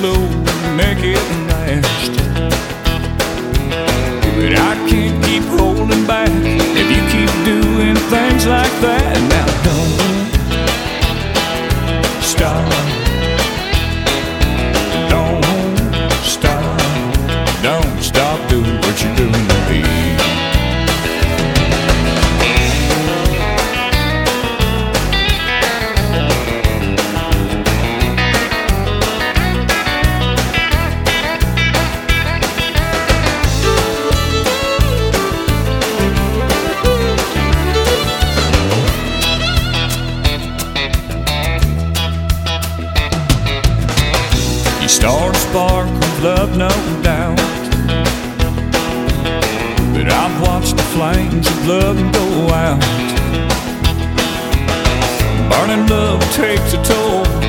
slow to make it last. But I can't keep holding back if you keep doing things like that. Now don't stop. Don't stop. Don't stop doing what you're doing to me. Start a spark of love, no doubt, but I've watched the flames of love go out. Burning love takes a toll,